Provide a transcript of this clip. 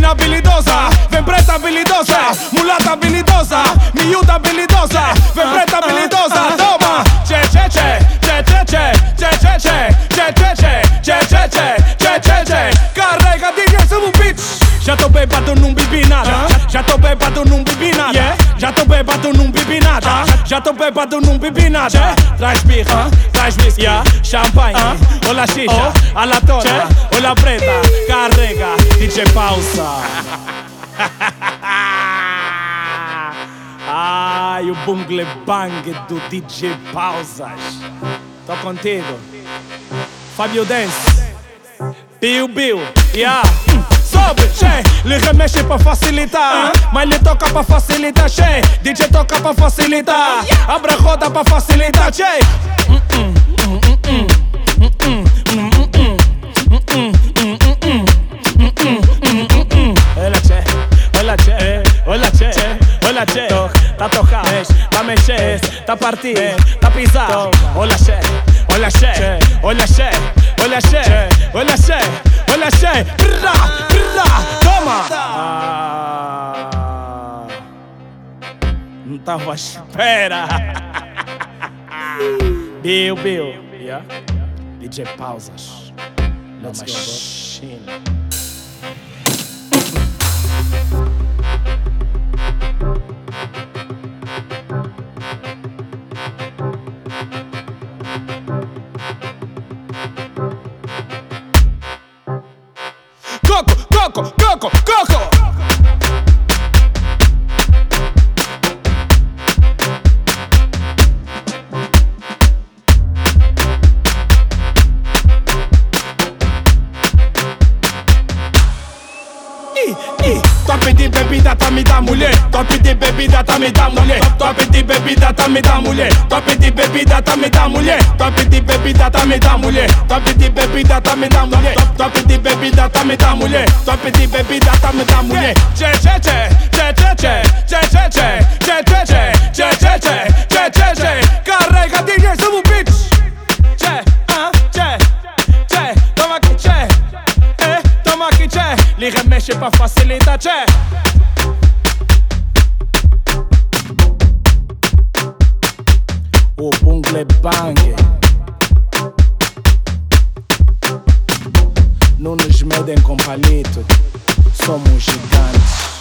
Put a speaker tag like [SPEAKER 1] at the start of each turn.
[SPEAKER 1] Mina habilidosa, vem preta habilidosa, mulata habilidosa, miúda habilidosa, vem preta habilidosa. Toma, che che che, che che che, che che che, che che che, che che che, che che che. Carrega DJ, somos bitch. Já tô bêbado, não bebi nada. Já tô bêbado, não bebi nada. Já tô bêbado, não bebi nada. Já tô bêbado, não bebi nada. Traz birra, traz whisky, champanhe, olha a xixa, a latona, olha a preta. Carrega, DJ pausa. Ai, o bungle bang do DJ Pausas. Tô contigo. Fábio Dance, Bill Bill, sobe, che, lhe remexe pra facilitar, mas lhe toca pra facilitar, che. DJ toca pra facilitar, abre a roda pra facilitar, che. Olha, che, olha, che, olha, che, olha, che. Tá tocado, tá mexer, tá partir, tá pisar. Olha, che, olha, che, olha, che, olha, che, olha, che, olha, che. Brrra, brrra, toma. Não tava à espera. Bill, DJ Pausas, Let's Machine. Coco, coco, coco, coco. Top de bebida, tá me dá mulher. Top de bebida, tá me dá mulher. Top de bebida, tá me dá mulher. Top de bebida, tá me dá mulher. Top de bebida, tá me dá mulher. Top de bebida, tá me dá mulher. Top de bebida, tá me dá mulher. Top de bebida, tá me dá mulher. Che che che, che che che, che che che, che che che, che che che, che che che. Carrega DJ, somos bitch. Che, che, che, toma aqui, che. Toma aqui, che. Lhe remexe pra facilitar, che. O bungle bang. Não nos medem com palito, somos gigantes.